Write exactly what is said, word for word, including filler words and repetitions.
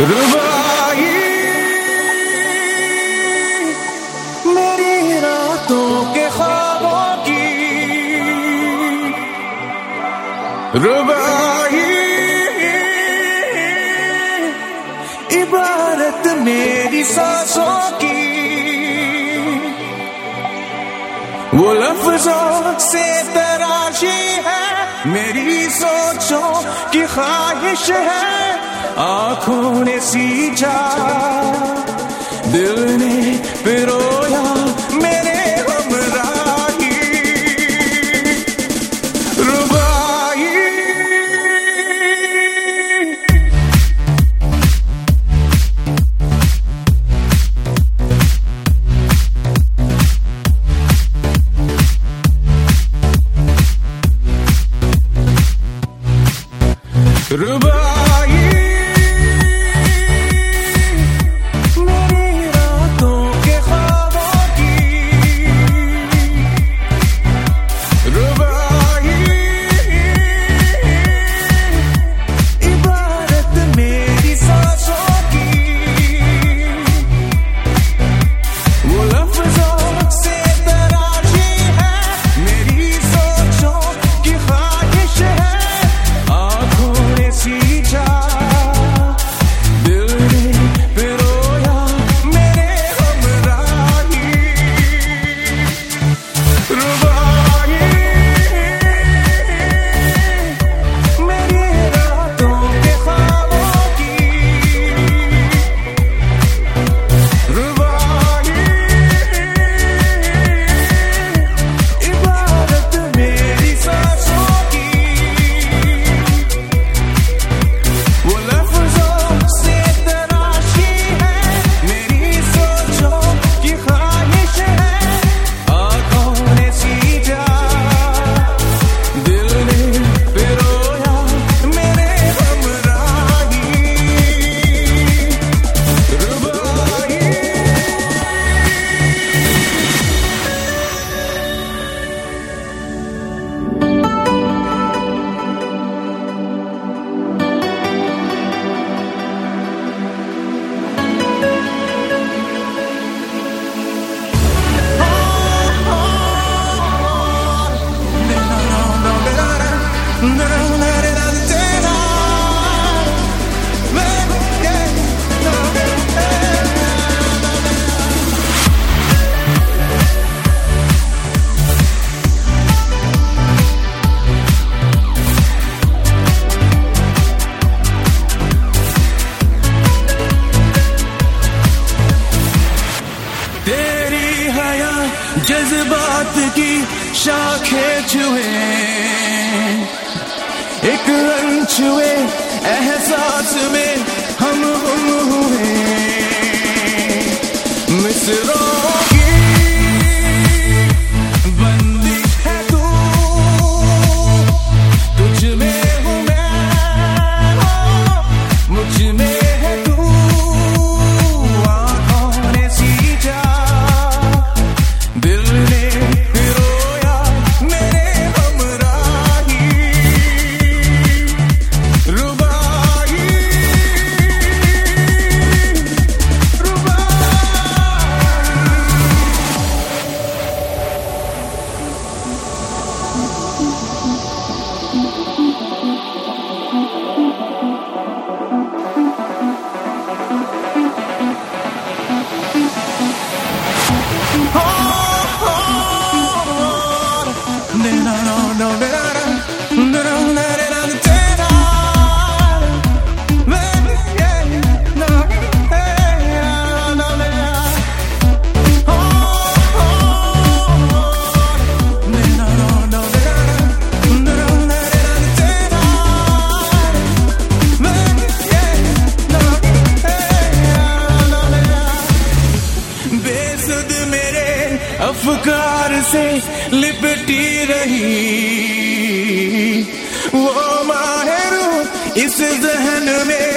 रुबाई मेरी रातों के ख्वाबों की, रुबाई इबारत मेरी सांसों की, वो लफ्जों से तराशी है मेरी सोचों की ख्वाहिश है। आँखों ने सींचा, दिल ने पिरोया मेरे हमराही, रुबाई रुबाई मेरी रातों के ख्वाबों की, रुबाई इबारत मेरी सांसों की, वो लफ्जों से तराशी है मेरी सोचों की ख्वाहिश है। सींचा, दिल ने पिरोया मेरे हमराही, रुबाई मेरी रातों के ख्वाबों की, रुबाई इबारत मेरी सांसों की, वो लफ्जों से तराशी है मेरी सोचों की ख्वाहिश है। आँखों ने सींचा, दिल ने पिरोया मेरे हमराही, रुबाई तेरी हया जज्बात की शाखें छुए, एक अनछुए एहसास में हम गुम हुए, मिसरों की बंदिश है तू, तुझ में हूँ मैं, मुझ में है तू। आँखों ने सींचा, दिल ने पिरोया मेरे हमराही, रुबाई रुबाई अफकार से लिपटी रही, वो माहिर इस जहन में